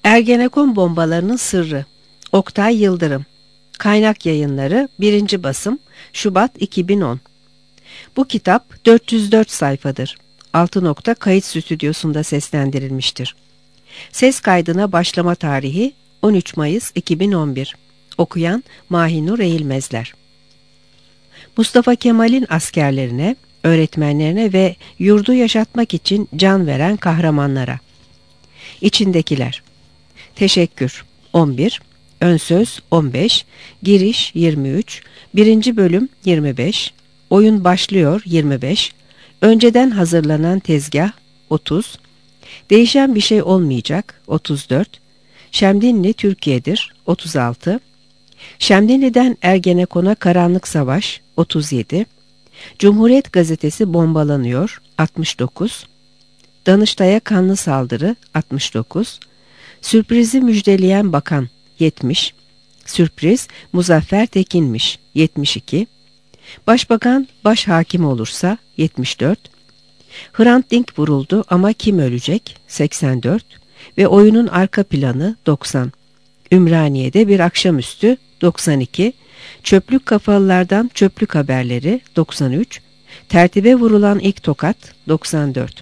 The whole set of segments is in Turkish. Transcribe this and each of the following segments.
Ergenekon bombalarının sırrı. Oktay Yıldırım. Kaynak Yayınları 1. basım Şubat 2010. Bu kitap 404 sayfadır. Altı nokta Kayıt Stüdyosu'nda seslendirilmiştir. Ses kaydına başlama tarihi 13 Mayıs 2011. Okuyan Mahinur Eğilmezler. Mustafa Kemal'in askerlerine, öğretmenlerine ve yurdu yaşatmak için can veren kahramanlara. İçindekiler. Teşekkür 11, Önsöz 15, Giriş 23, 1. bölüm 25, Oyun başlıyor 25, Önceden hazırlanan tezgah 30, Değişen bir şey olmayacak 34, Şemdinli Türkiye'dir 36, Şemdinli'den Ergenekon'a karanlık savaş 37, Cumhuriyet Gazetesi bombalanıyor 69, Danıştay'a kanlı saldırı 69, Sürprizi müjdeleyen bakan 70, sürpriz Muzaffer Tekin'miş 72, Başbakan başhakim olursa 74, Hrant Dink vuruldu ama kim ölecek 84 ve oyunun arka planı 90, Ümraniye'de bir akşamüstü 92, çöplük kafalılardan çöplük haberleri 93, tertibe vurulan ilk tokat 94.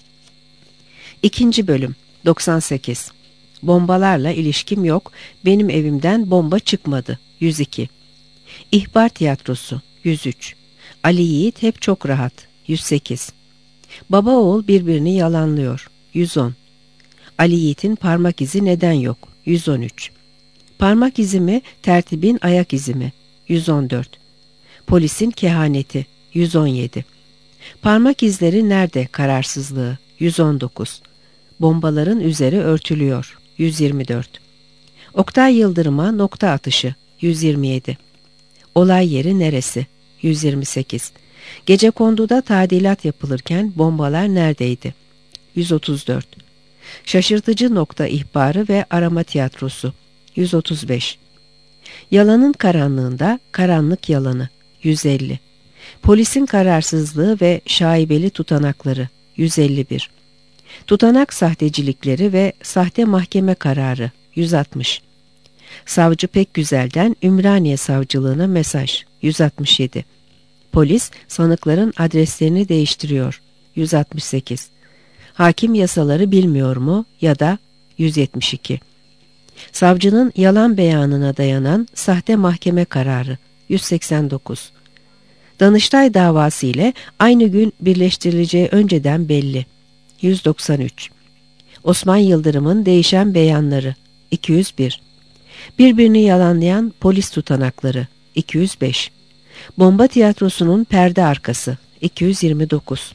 2. bölüm 98. Bombalarla ilişkim yok, benim evimden bomba çıkmadı 102. İhbar tiyatrosu 103. Ali Yiğit hep çok rahat 108. Baba oğul birbirini yalanlıyor 110. Ali Yiğit'in parmak izi neden yok 113. Parmak izi mi, tertibin ayak izi mi 114. Polisin kehaneti 117. Parmak izleri nerede kararsızlığı 119. Bombaların üzeri örtülüyor 124. Oktay Yıldırım'a nokta atışı 127. Olay yeri neresi 128. Gecekondu'da tadilat yapılırken bombalar neredeydi 134. Şaşırtıcı nokta ihbarı ve arama tiyatrosu 135. Yalanın karanlığında karanlık yalanı 150. Polisin kararsızlığı ve şaibeli tutanakları 151. Tutanak sahtecilikleri ve sahte mahkeme kararı 160. Savcı Pekgüzel'den Ümraniye Savcılığına mesaj 167. Polis sanıkların adreslerini değiştiriyor 168. Hakim yasaları bilmiyor mu ya da 172. Savcının yalan beyanına dayanan sahte mahkeme kararı 189. Danıştay davası ile aynı gün birleştirileceği önceden belli 193. Osman Yıldırım'ın değişen beyanları 201. Birbirini yalanlayan polis tutanakları 205. Bomba tiyatrosunun perde arkası 229.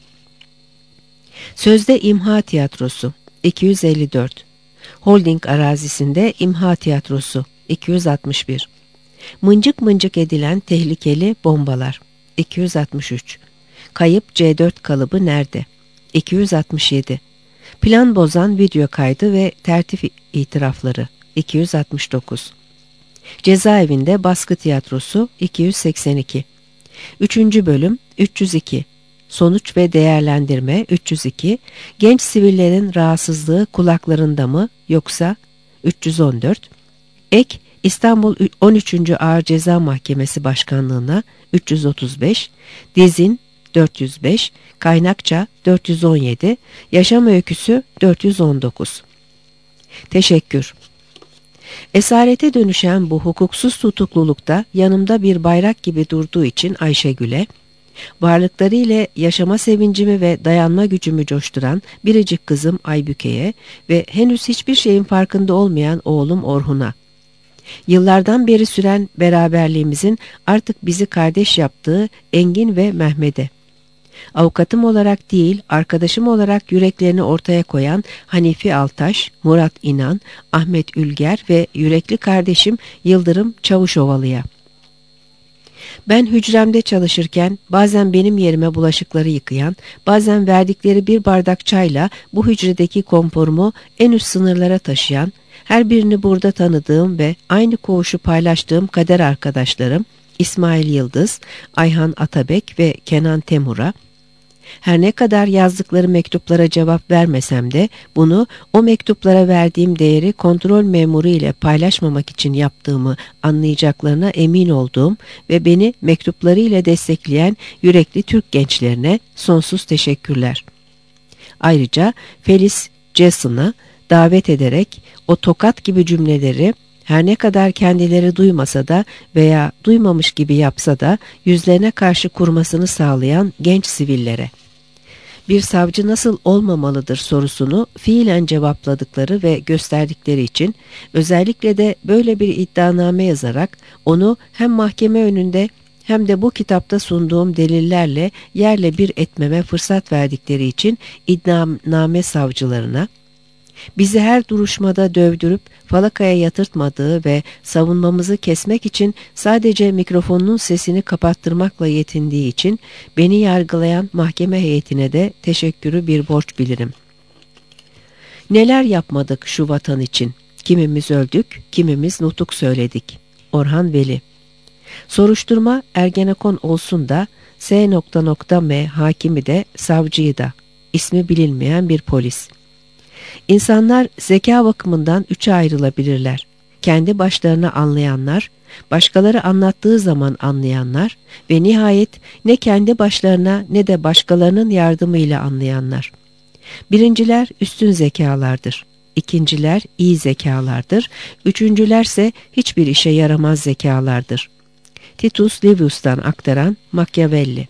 Sözde imha tiyatrosu 254. Holding arazisinde imha tiyatrosu 261. Mıncık mıncık edilen tehlikeli bombalar 263. Kayıp C4 kalıbı nerede 267. Plan bozan video kaydı ve tertip itirafları 269. Cezaevinde baskı tiyatrosu 282. 3. bölüm 302. Sonuç ve değerlendirme 302. Genç sivillerin rahatsızlığı kulaklarında mı yoksa 314. Ek İstanbul 13. Ağır Ceza Mahkemesi Başkanlığına 335. Dizin 405. Kaynakça 417. Yaşam öyküsü 419. Teşekkür. Esarete dönüşen bu hukuksuz tutuklulukta yanımda bir bayrak gibi durduğu için Ayşegül'e, varlıkları ile yaşama sevincimi ve dayanma gücümü coşturan biricik kızım Aybüke'ye ve henüz hiçbir şeyin farkında olmayan oğlum Orhun'a, yıllardan beri süren beraberliğimizin artık bizi kardeş yaptığı Engin ve Mehmet'e, avukatım olarak değil arkadaşım olarak yüreklerini ortaya koyan Hanifi Altaş, Murat İnan, Ahmet Ülger ve yürekli kardeşim Yıldırım Çavuşovalı'ya. Ben hücremde çalışırken bazen benim yerime bulaşıkları yıkayan, bazen verdikleri bir bardak çayla bu hücredeki konforumu en üst sınırlara taşıyan, her birini burada tanıdığım ve aynı koğuşu paylaştığım kader arkadaşlarım İsmail Yıldız, Ayhan Atabek ve Kenan Temur'a, Her ne kadar yazdıkları mektuplara cevap vermesem de bunu o mektuplara verdiğim değeri kontrol memuru ile paylaşmamak için yaptığımı anlayacaklarına emin olduğum ve beni mektupları ile destekleyen yürekli Türk gençlerine sonsuz teşekkürler. Ayrıca Felis Jason'ı davet ederek o tokat gibi cümleleri her ne kadar kendileri duymasa da veya duymamış gibi yapsa da yüzlerine karşı kurmasını sağlayan genç sivillere. Bir savcı nasıl olmamalıdır sorusunu fiilen cevapladıkları ve gösterdikleri için özellikle de böyle bir iddianame yazarak onu hem mahkeme önünde hem de bu kitapta sunduğum delillerle yerle bir etmeme fırsat verdikleri için iddianame savcılarına, bizi her duruşmada dövdürüp falakaya yatırtmadığı ve savunmamızı kesmek için sadece mikrofonun sesini kapattırmakla yetindiği için beni yargılayan mahkeme heyetine de teşekkürü bir borç bilirim. Neler yapmadık şu vatan için? Kimimiz öldük, kimimiz nutuk söyledik. Orhan Veli. Soruşturma Ergenekon olsun da S.M hakimi de savcıyı da ismi bilinmeyen bir polis. İnsanlar zeka bakımından üçe ayrılabilirler. Kendi başlarına anlayanlar, başkaları anlattığı zaman anlayanlar ve nihayet ne kendi başlarına ne de başkalarının yardımıyla anlayanlar. Birinciler üstün zekalardır. İkinciler iyi zekalardır. Üçüncülerse hiçbir işe yaramaz zekalardır. Titus Livius'tan aktaran Machiavelli.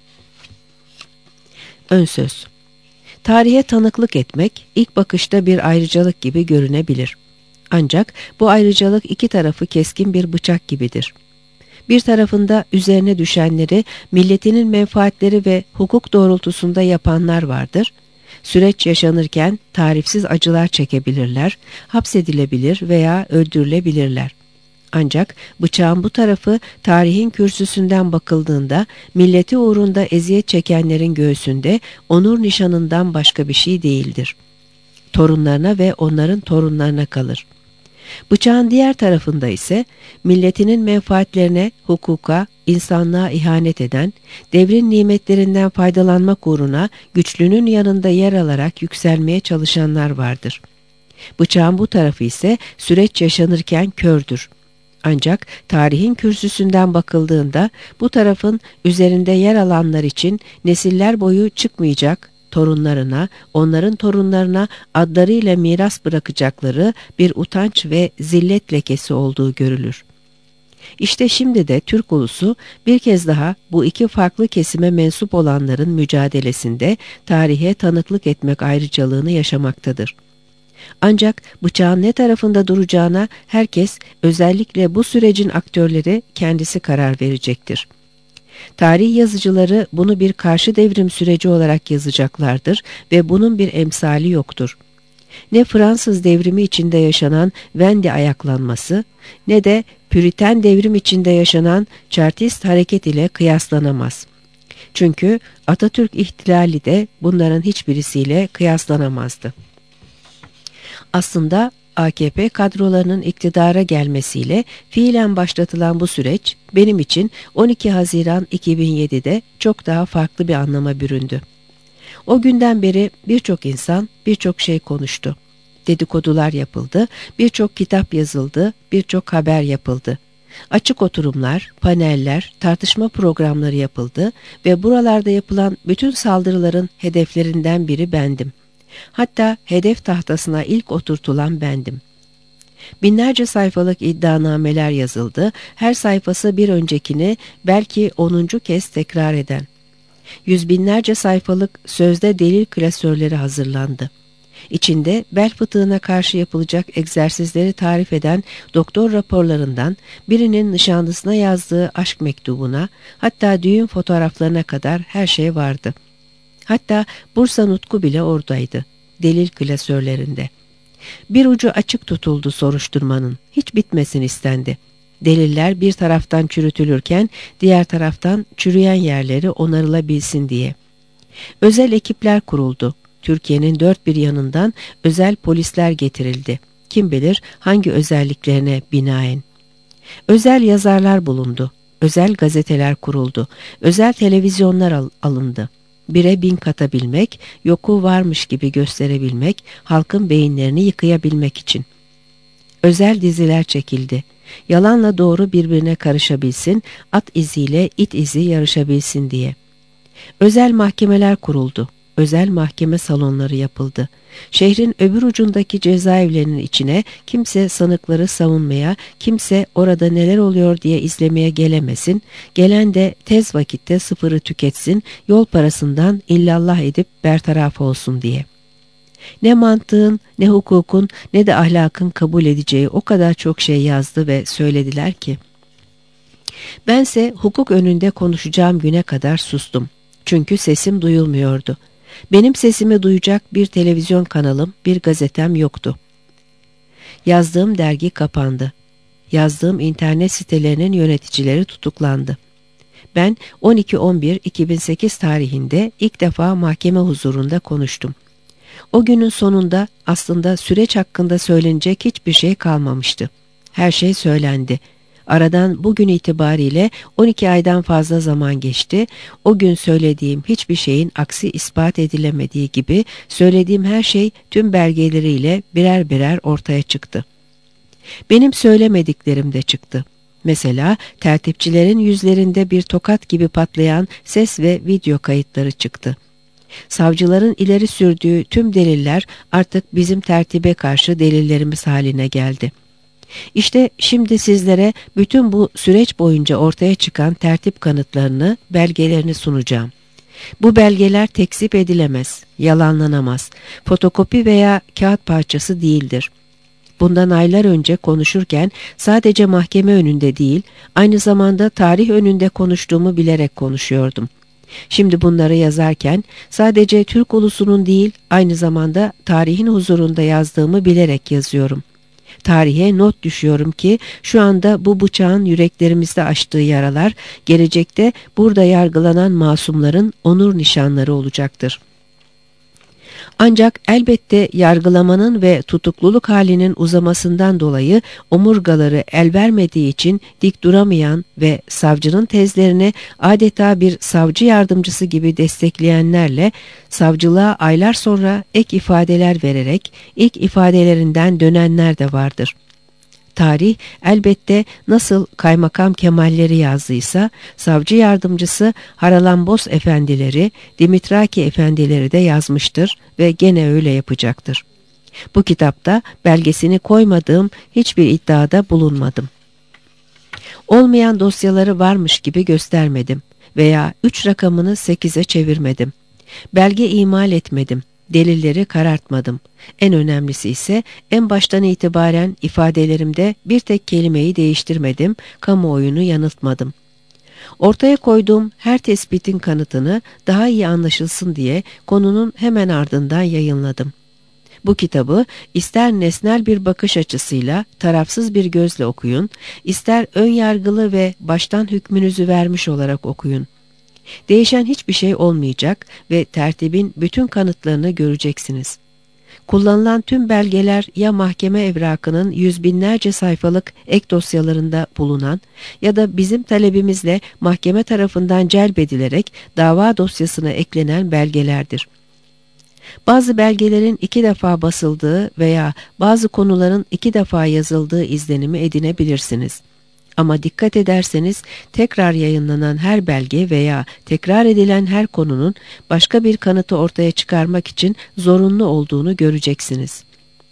Önsöz. Tarihe tanıklık etmek ilk bakışta bir ayrıcalık gibi görünebilir. Ancak bu ayrıcalık iki tarafı keskin bir bıçak gibidir. Bir tarafında üzerine düşenleri milletinin menfaatleri ve hukuk doğrultusunda yapanlar vardır. Süreç yaşanırken tarifsiz acılar çekebilirler, hapsedilebilir veya öldürülebilirler. Ancak bıçağın bu tarafı tarihin kürsüsünden bakıldığında milleti uğrunda eziyet çekenlerin göğsünde onur nişanından başka bir şey değildir. Torunlarına ve onların torunlarına kalır. Bıçağın diğer tarafında ise milletinin menfaatlerine, hukuka, insanlığa ihanet eden, devrin nimetlerinden faydalanmak uğruna güçlünün yanında yer alarak yükselmeye çalışanlar vardır. Bıçağın bu tarafı ise süreç yaşanırken kördür. Ancak tarihin kürsüsünden bakıldığında bu tarafın üzerinde yer alanlar için nesiller boyu çıkmayacak, torunlarına, onların torunlarına adlarıyla miras bırakacakları bir utanç ve zillet lekesi olduğu görülür. İşte şimdi de Türk ulusu bir kez daha bu iki farklı kesime mensup olanların mücadelesinde tarihe tanıklık etmek ayrıcalığını yaşamaktadır. Ancak bıçağın ne tarafında duracağına herkes, özellikle bu sürecin aktörleri kendisi karar verecektir. Tarih yazıcıları bunu bir karşı devrim süreci olarak yazacaklardır ve bunun bir emsali yoktur. Ne Fransız devrimi içinde yaşanan Vendi ayaklanması ne de Püriten devrim içinde yaşanan Chartist hareket ile kıyaslanamaz. Çünkü Atatürk ihtilali de bunların hiçbirisiyle kıyaslanamazdı. Aslında AKP kadrolarının iktidara gelmesiyle fiilen başlatılan bu süreç benim için 12 Haziran 2007'de çok daha farklı bir anlama büründü. O günden beri birçok insan birçok şey konuştu. Dedikodular yapıldı, birçok kitap yazıldı, birçok haber yapıldı. Açık oturumlar, paneller, tartışma programları yapıldı ve buralarda yapılan bütün saldırıların hedeflerinden biri bendim. Hatta hedef tahtasına ilk oturtulan bendim. Binlerce sayfalık iddianameler yazıldı, her sayfası bir öncekini belki 10. kez tekrar eden. Yüz binlerce sayfalık sözde delil klasörleri hazırlandı. İçinde bel fıtığına karşı yapılacak egzersizleri tarif eden doktor raporlarından birinin nişanlısına yazdığı aşk mektubuna, hatta düğün fotoğraflarına kadar her şey vardı. Hatta Bursa Nutku bile oradaydı, delil klasörlerinde. Bir ucu açık tutuldu soruşturmanın, hiç bitmesin istendi. Deliller bir taraftan çürütülürken diğer taraftan çürüyen yerleri onarılabilsin diye. Özel ekipler kuruldu. Türkiye'nin dört bir yanından özel polisler getirildi. Kim bilir hangi özelliklerine binaen. Özel yazarlar bulundu. Özel gazeteler kuruldu. Özel televizyonlar alındı. bire bin katabilmek, yoku varmış gibi gösterebilmek, halkın beyinlerini yıkayabilmek için. Özel diziler çekildi. Yalanla doğru birbirine karışabilsin, at iziyle it izi yarışabilsin diye. Özel mahkemeler kuruldu. Özel mahkeme salonları yapıldı. Şehrin öbür ucundaki cezaevlerinin içine kimse sanıkları savunmaya, kimse orada neler oluyor diye izlemeye gelemesin, gelen de tez vakitte sıfırı tüketsin, yol parasından illallah edip bertaraf olsun diye. Ne mantığın, ne hukukun, ne de ahlakın kabul edeceği o kadar çok şey yazdı ve söylediler ki. Bense hukuk önünde konuşacağım güne kadar sustum. Çünkü sesim duyulmuyordu. Benim sesimi duyacak bir televizyon kanalım, bir gazetem yoktu. Yazdığım dergi kapandı. Yazdığım internet sitelerinin yöneticileri tutuklandı. Ben 12-11-2008 tarihinde ilk defa mahkeme huzurunda konuştum. O günün sonunda aslında süreç hakkında söylenecek hiçbir şey kalmamıştı. Her şey söylendi. Aradan bugün itibariyle 12 aydan fazla zaman geçti. O gün söylediğim hiçbir şeyin aksi ispat edilemediği gibi söylediğim her şey tüm belgeleriyle birer birer ortaya çıktı. Benim söylemediklerim de çıktı. Mesela tertipçilerin yüzlerinde bir tokat gibi patlayan ses ve video kayıtları çıktı. Savcıların ileri sürdüğü tüm deliller artık bizim tertibe karşı delillerimiz haline geldi. İşte şimdi sizlere bütün bu süreç boyunca ortaya çıkan tertip kanıtlarını, belgelerini sunacağım. Bu belgeler tekzip edilemez, yalanlanamaz, fotokopi veya kağıt parçası değildir. Bundan aylar önce konuşurken sadece mahkeme önünde değil, aynı zamanda tarih önünde konuştuğumu bilerek konuşuyordum. Şimdi bunları yazarken sadece Türk ulusunun değil, aynı zamanda tarihin huzurunda yazdığımı bilerek yazıyorum. Tarihe not düşüyorum ki şu anda bu bıçağın yüreklerimizde açtığı yaralar gelecekte burada yargılanan masumların onur nişanları olacaktır. Ancak elbette yargılamanın ve tutukluluk halinin uzamasından dolayı omurgaları el vermediği için dik duramayan ve savcının tezlerini adeta bir savcı yardımcısı gibi destekleyenlerle savcılığa aylar sonra ek ifadeler vererek ilk ifadelerinden dönenler de vardır. Tarih elbette nasıl Kaymakam Kemalleri yazdıysa savcı yardımcısı Haralambos efendileri, Dimitraki efendileri de yazmıştır ve gene öyle yapacaktır. Bu kitapta belgesini koymadığım hiçbir iddiada bulunmadım. Olmayan dosyaları varmış gibi göstermedim veya 3 rakamını 8'e çevirmedim. Belge imal etmedim. Delilleri karartmadım. En önemlisi ise en baştan itibaren ifadelerimde bir tek kelimeyi değiştirmedim, kamuoyunu yanıltmadım. Ortaya koyduğum her tespitin kanıtını daha iyi anlaşılsın diye konunun hemen ardından yayınladım. Bu kitabı ister nesnel bir bakış açısıyla tarafsız bir gözle okuyun, ister ön yargılı ve baştan hükmünüzü vermiş olarak okuyun. Değişen hiçbir şey olmayacak ve tertibin bütün kanıtlarını göreceksiniz. Kullanılan tüm belgeler ya mahkeme evrakının yüz binlerce sayfalık ek dosyalarında bulunan ya da bizim talebimizle mahkeme tarafından celbedilerek dava dosyasına eklenen belgelerdir. Bazı belgelerin 2 defa basıldığı veya bazı konuların 2 defa yazıldığı izlenimi edinebilirsiniz. Ama dikkat ederseniz tekrar yayınlanan her belge veya tekrar edilen her konunun başka bir kanıtı ortaya çıkarmak için zorunlu olduğunu göreceksiniz.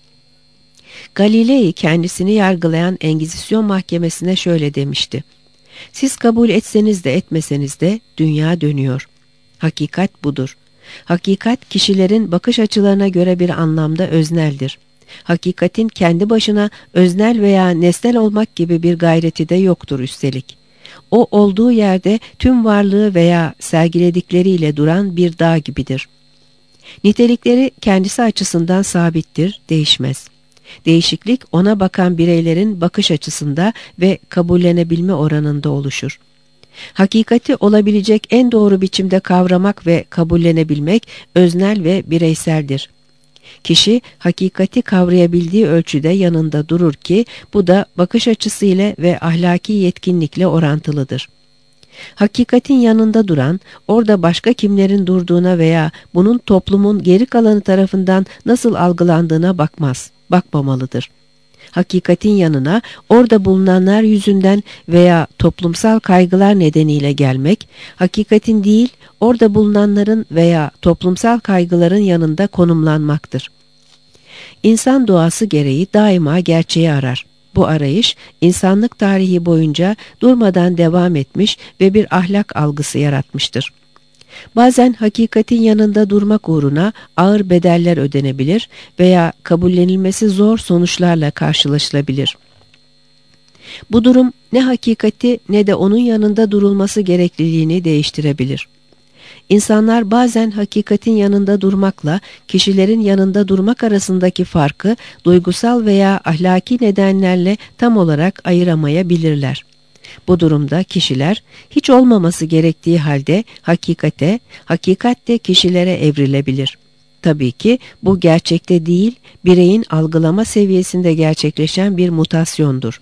Galilei kendisini yargılayan Engizisyon mahkemesine şöyle demişti. Siz kabul etseniz de etmeseniz de dünya dönüyor. Hakikat budur. Hakikat kişilerin bakış açılarına göre bir anlamda özneldir. Hakikatin kendi başına öznel veya nesnel olmak gibi bir gayreti de yoktur üstelik. O olduğu yerde tüm varlığı veya sergiledikleriyle duran bir dağ gibidir. Nitelikleri kendisi açısından sabittir, değişmez. Değişiklik ona bakan bireylerin bakış açısında ve kabullenebilme oranında oluşur. Hakikati olabilecek en doğru biçimde kavramak ve kabullenebilmek öznel ve bireyseldir. Kişi hakikati kavrayabildiği ölçüde yanında durur ki bu da bakış açısıyla ve ahlaki yetkinlikle orantılıdır. Hakikatin yanında duran, orada başka kimlerin durduğuna veya bunun toplumun geri kalanı tarafından nasıl algılandığına bakmamalıdır. Hakikatin yanına orada bulunanlar yüzünden veya toplumsal kaygılar nedeniyle gelmek, hakikatin değil, orada bulunanların veya toplumsal kaygıların yanında konumlanmaktır. İnsan doğası gereği daima gerçeği arar. Bu arayış, insanlık tarihi boyunca durmadan devam etmiş ve bir ahlak algısı yaratmıştır. Bazen hakikatin yanında durmak uğruna ağır bedeller ödenebilir veya kabullenilmesi zor sonuçlarla karşılaşılabilir. Bu durum ne hakikati ne de onun yanında durulması gerekliliğini değiştirebilir. İnsanlar bazen hakikatin yanında durmakla kişilerin yanında durmak arasındaki farkı duygusal veya ahlaki nedenlerle tam olarak ayıramayabilirler. Bu durumda kişiler hiç olmaması gerektiği halde hakikate, hakikat de kişilere evrilebilir. Tabii ki bu gerçekte değil, bireyin algılama seviyesinde gerçekleşen bir mutasyondur.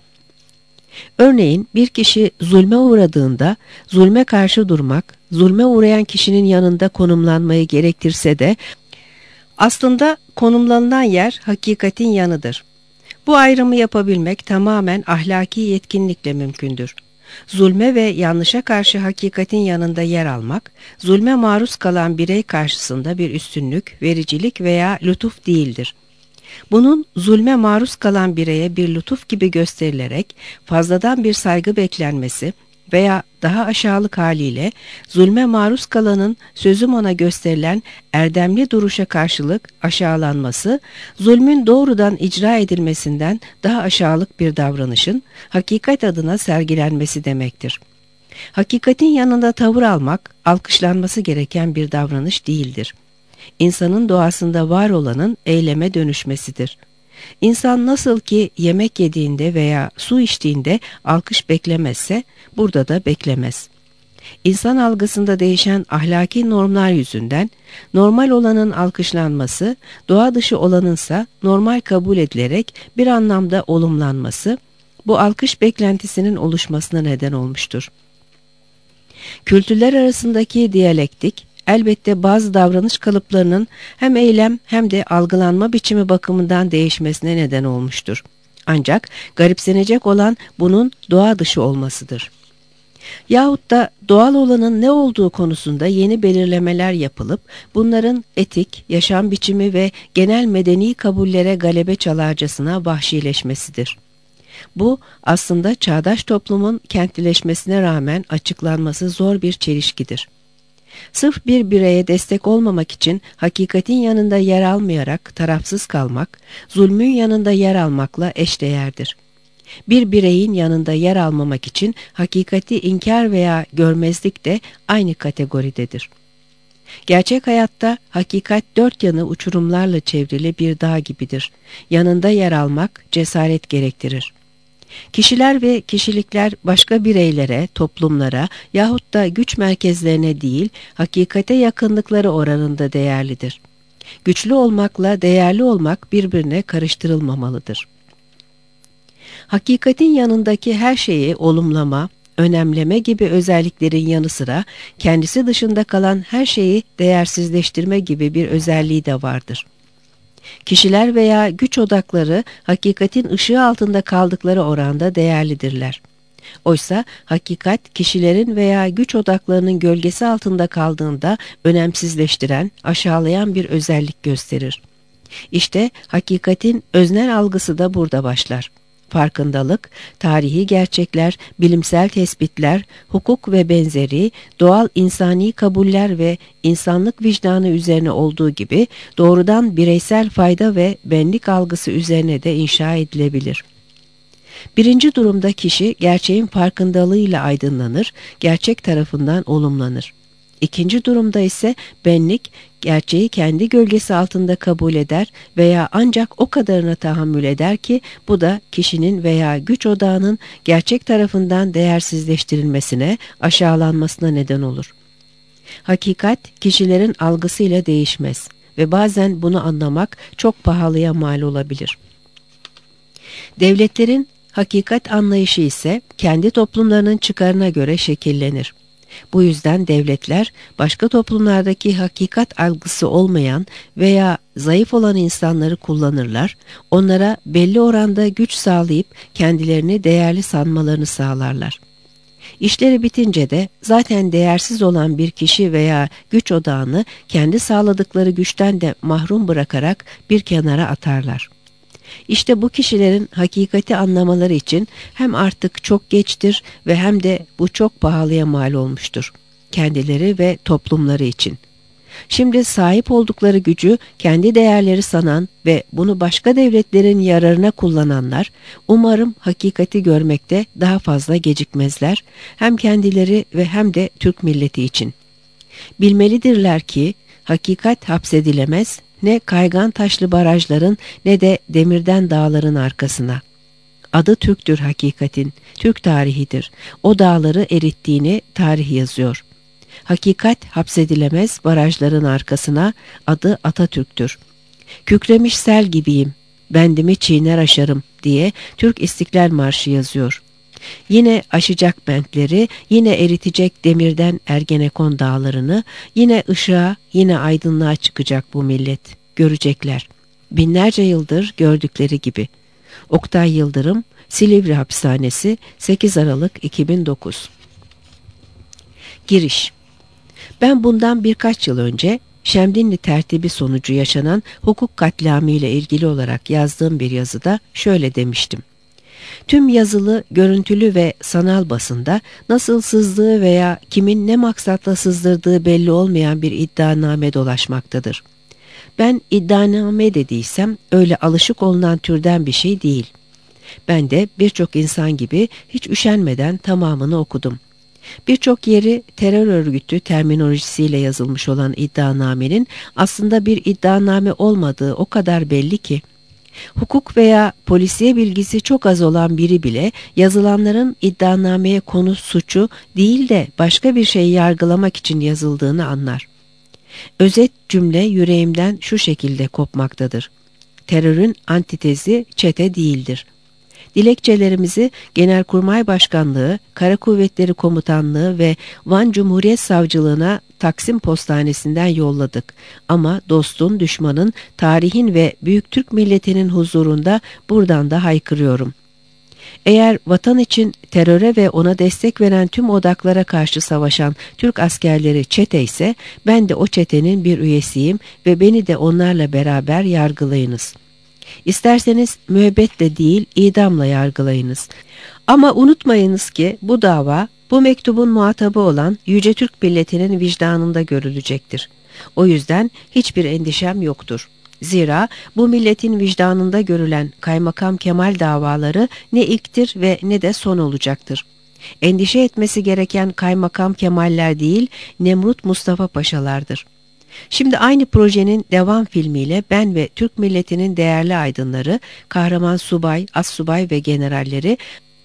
Örneğin bir kişi zulme uğradığında zulme karşı durmak, zulme uğrayan kişinin yanında konumlanmayı gerektirse de aslında konumlanılan yer hakikatin yanıdır. Bu ayrımı yapabilmek tamamen ahlaki yetkinlikle mümkündür. Zulme ve yanlışa karşı hakikatin yanında yer almak, zulme maruz kalan birey karşısında bir üstünlük, vericilik veya lütuf değildir. Bunun zulme maruz kalan bireye bir lütuf gibi gösterilerek fazladan bir saygı beklenmesi veya daha aşağılık haliyle zulme maruz kalanın sözüm ona gösterilen erdemli duruşa karşılık aşağılanması, zulmün doğrudan icra edilmesinden daha aşağılık bir davranışın hakikat adına sergilenmesi demektir. Hakikatin yanında tavır almak, alkışlanması gereken bir davranış değildir. İnsanın doğasında var olanın eyleme dönüşmesidir. İnsan nasıl ki yemek yediğinde veya su içtiğinde alkış beklemezse, burada da beklemez. İnsan algısında değişen ahlaki normlar yüzünden normal olanın alkışlanması, doğa dışı olanınsa normal kabul edilerek bir anlamda olumlanması, bu alkış beklentisinin oluşmasına neden olmuştur. Kültürler arasındaki diyalektik, elbette bazı davranış kalıplarının hem eylem hem de algılanma biçimi bakımından değişmesine neden olmuştur. Ancak garipsenecek olan bunun doğa dışı olmasıdır. Yahut da doğal olanın ne olduğu konusunda yeni belirlemeler yapılıp bunların etik, yaşam biçimi ve genel medeni kabullere galebe çalarcasına vahşileşmesidir. Bu aslında çağdaş toplumun kentlileşmesine rağmen açıklanması zor bir çelişkidir. Sırf bir bireye destek olmamak için hakikatin yanında yer almayarak tarafsız kalmak, zulmün yanında yer almakla eşdeğerdir. Bir bireyin yanında yer almamak için hakikati inkar veya görmezlik de aynı kategoridedir. Gerçek hayatta hakikat dört yanı uçurumlarla çevrili bir dağ gibidir. Yanında yer almak cesaret gerektirir. Kişiler ve kişilikler başka bireylere, toplumlara yahut da güç merkezlerine değil, hakikate yakınlıkları oranında değerlidir. Güçlü olmakla değerli olmak birbirine karıştırılmamalıdır. Hakikatin yanındaki her şeyi olumlama, önemleme gibi özelliklerin yanı sıra kendisi dışında kalan her şeyi değersizleştirme gibi bir özelliği de vardır. Kişiler veya güç odakları hakikatin ışığı altında kaldıkları oranda değerlidirler. Oysa hakikat kişilerin veya güç odaklarının gölgesi altında kaldığında önemsizleştiren, aşağılayan bir özellik gösterir. İşte hakikatin öznel algısı da burada başlar. Farkındalık, tarihi gerçekler, bilimsel tespitler, hukuk ve benzeri, doğal insani kabuller ve insanlık vicdanı üzerine olduğu gibi doğrudan bireysel fayda ve benlik algısı üzerine de inşa edilebilir. Birinci durumda kişi gerçeğin farkındalığıyla aydınlanır, gerçek tarafından olumlanır. İkinci durumda ise benlik, gerçeği kendi gölgesi altında kabul eder veya ancak o kadarına tahammül eder ki bu da kişinin veya güç odağının gerçek tarafından değersizleştirilmesine, aşağılanmasına neden olur. Hakikat kişilerin algısıyla değişmez ve bazen bunu anlamak çok pahalıya mal olabilir. Devletlerin hakikat anlayışı ise kendi toplumlarının çıkarına göre şekillenir. Bu yüzden devletler başka toplumlardaki hakikat algısı olmayan veya zayıf olan insanları kullanırlar, onlara belli oranda güç sağlayıp kendilerini değerli sanmalarını sağlarlar. İşleri bitince de zaten değersiz olan bir kişi veya güç odağını kendi sağladıkları güçten de mahrum bırakarak bir kenara atarlar. İşte bu kişilerin hakikati anlamaları için hem artık çok geçtir ve hem de bu çok pahalıya mal olmuştur. Kendileri ve toplumları için. Şimdi sahip oldukları gücü kendi değerleri sanan ve bunu başka devletlerin yararına kullananlar umarım hakikati görmekte daha fazla gecikmezler, hem kendileri ve hem de Türk milleti için. Bilmelidirler ki hakikat hapsedilemez, ne kaygan taşlı barajların ne de demirden dağların arkasına. Adı Türk'tür hakikatin, Türk tarihidir. O dağları erittiğini tarih yazıyor. Hakikat hapsedilemez barajların arkasına, adı Atatürk'tür. Kükremiş sel gibiyim, bendimi çiğner aşarım diye Türk İstiklal Marşı yazıyor. Yine aşacak bentleri, yine eritecek demirden Ergenekon dağlarını, yine ışığa, yine aydınlığa çıkacak bu millet. Görecekler. Binlerce yıldır gördükleri gibi. Oktay Yıldırım, Silivri Hapishanesi, 8 Aralık 2009. Giriş. Ben bundan birkaç yıl önce Şemdinli tertibi sonucu yaşanan hukuk katliamı ile ilgili olarak yazdığım bir yazıda şöyle demiştim. Tüm yazılı, görüntülü ve sanal basında nasıl sızdığı veya kimin ne maksatla sızdırdığı belli olmayan bir iddianame dolaşmaktadır. Ben iddianame dediysem öyle alışık olunan türden bir şey değil. Ben de birçok insan gibi hiç üşenmeden tamamını okudum. Birçok yeri terör örgütü terminolojisiyle yazılmış olan iddianamenin aslında bir iddianame olmadığı o kadar belli ki, hukuk veya polisiye bilgisi çok az olan biri bile yazılanların iddianameye konu suçu değil de başka bir şeyi yargılamak için yazıldığını anlar. Özet cümle yüreğimden şu şekilde kopmaktadır. Terörün antitezi çete değildir. Dilekçelerimizi Genelkurmay Başkanlığı, Kara Kuvvetleri Komutanlığı ve Van Cumhuriyet Savcılığına Taksim Postanesi'nden yolladık. Ama dostun, düşmanın, tarihin ve büyük Türk milletinin huzurunda buradan da haykırıyorum. Eğer vatan için teröre ve ona destek veren tüm odaklara karşı savaşan Türk askerleri çete ise ben de o çetenin bir üyesiyim ve beni de onlarla beraber yargılayınız. İsterseniz müebbetle değil idamla yargılayınız. Ama unutmayınız ki bu dava bu mektubun muhatabı olan Yüce Türk milletinin vicdanında görülecektir. O yüzden hiçbir endişem yoktur. Zira bu milletin vicdanında görülen Kaymakam Kemal davaları ne ilktir ve ne de son olacaktır. Endişe etmesi gereken Kaymakam Kemaller değil, Nemrut Mustafa Paşalardır. Şimdi aynı projenin devam filmiyle ben ve Türk milletinin değerli aydınları, kahraman subay, astsubay ve generalleri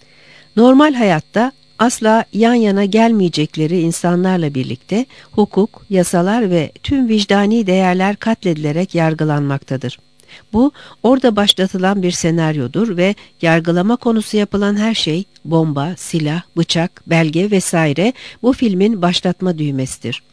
normal hayatta asla yan yana gelmeyecekleri insanlarla birlikte hukuk, yasalar ve tüm vicdani değerler katledilerek yargılanmaktadır. Bu orada başlatılan bir senaryodur ve yargılama konusu yapılan her şey, bomba, silah, bıçak, belge vesaire bu filmin başlatma düğmesidir.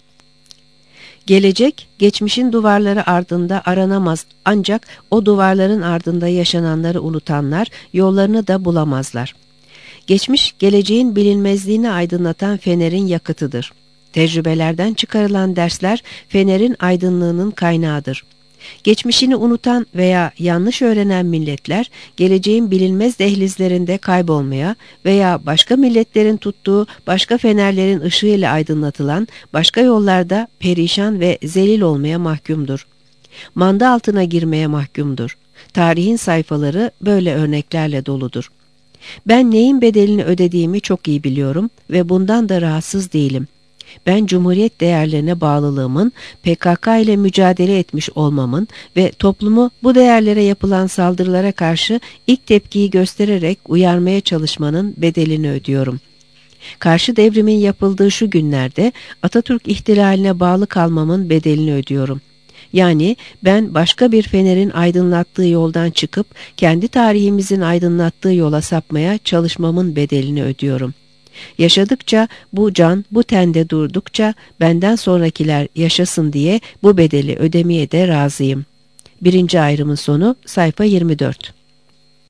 Gelecek, geçmişin duvarları ardında aranamaz ancak o duvarların ardında yaşananları unutanlar yollarını da bulamazlar. Geçmiş, geleceğin bilinmezliğini aydınlatan fenerin yakıtıdır. Tecrübelerden çıkarılan dersler fenerin aydınlığının kaynağıdır. Geçmişini unutan veya yanlış öğrenen milletler, geleceğin bilinmez dehlizlerinde kaybolmaya veya başka milletlerin tuttuğu başka fenerlerin ışığıyla aydınlatılan başka yollarda perişan ve zelil olmaya mahkumdur. Manda altına girmeye mahkumdur. Tarihin sayfaları böyle örneklerle doludur. Ben neyin bedelini ödediğimi çok iyi biliyorum ve bundan da rahatsız değilim. Ben Cumhuriyet değerlerine bağlılığımın, PKK ile mücadele etmiş olmamın ve toplumu bu değerlere yapılan saldırılara karşı ilk tepkiyi göstererek uyarmaya çalışmanın bedelini ödüyorum. Karşı devrimin yapıldığı şu günlerde Atatürk ihtilaline bağlı kalmamın bedelini ödüyorum. Yani ben başka bir fenerin aydınlattığı yoldan çıkıp kendi tarihimizin aydınlattığı yola sapmaya çalışmamın bedelini ödüyorum. Yaşadıkça bu can bu tende durdukça benden sonrakiler yaşasın diye bu bedeli ödemeye de razıyım. Birinci ayrımın sonu sayfa 24.